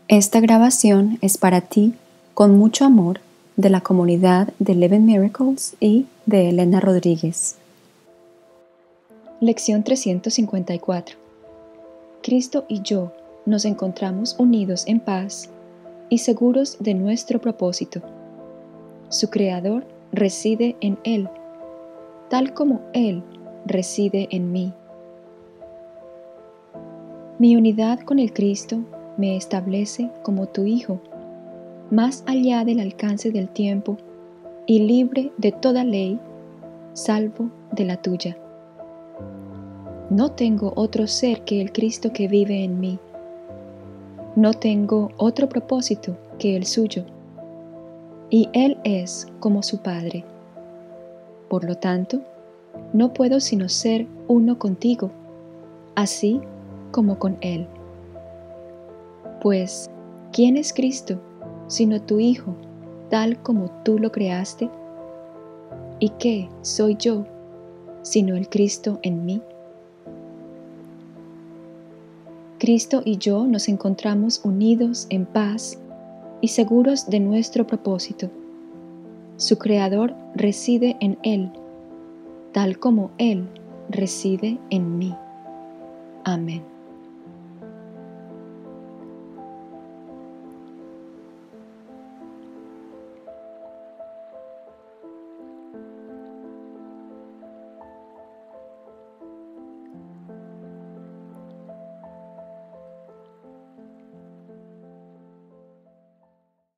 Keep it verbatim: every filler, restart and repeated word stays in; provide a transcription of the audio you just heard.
Esta grabación es para ti, con mucho amor, de la comunidad de Eleven Miracles y de Elena Rodríguez. Lección trescientos cincuenta y cuatro. Cristo y yo nos encontramos unidos en paz y seguros de nuestro propósito. Su Creador reside en Él, tal como Él reside en mí. Mi unidad con el Cristo me establece como tu Hijo, más allá del alcance del tiempo y libre de toda ley, salvo de la tuya. No tengo otro ser que el Cristo que vive en mí. No tengo otro propósito que el suyo, y Él es como su Padre. Por lo tanto, no puedo sino ser uno contigo, así como con Él. Pues, ¿quién es Cristo sino tu Hijo, tal como tú lo creaste? ¿Y qué soy yo sino el Cristo en mí? Cristo y yo nos encontramos unidos en paz y seguros de nuestro propósito. Su Creador reside en Él, tal como Él reside en mí. Amén.